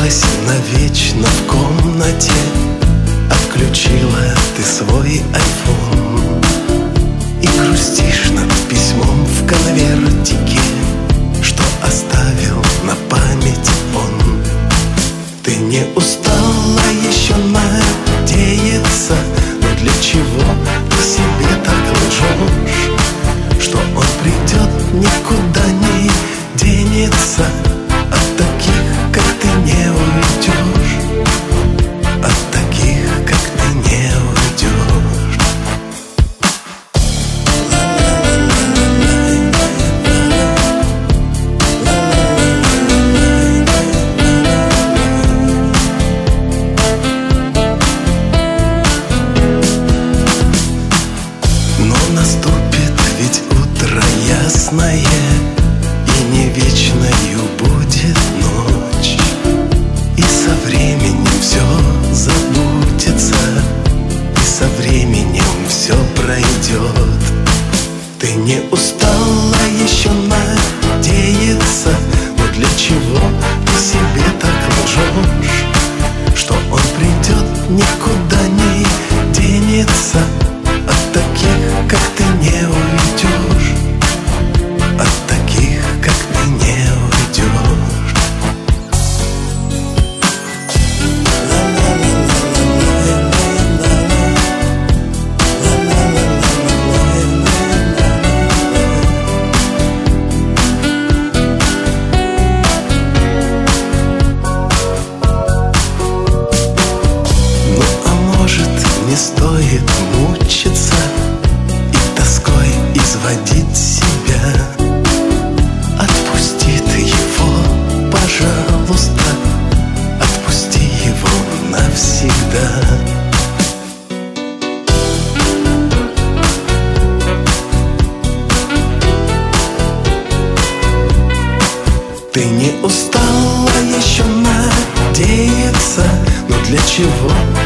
Закрылась навечно в комнате, отключила ты свой айфон и грустишь над письмом в конвертике, что оставил на память он. Ты не устала еще надеяться, но для чего ты себе так лжешь, что он придет, никуда не денется. От таких, как ты, не уйдешь. От таких, как ты, не уйдешь. Но наступит ведь утро ясное, и не вечною будет ночь, и со временем все забудется, и со временем все пройдет. Ты не устала еще надеяться, но для чего ты себе так лжешь, что он придет, никуда не денется. От таких, как ты, не уйдешь. От таких, как ты, не уйдешь. Ну, а может, не стоит мучиться и тоской изводить себя? Отпусти ты его, пожалуйста, отпусти его навсегда. Ты не устала еще надеяться, но для чего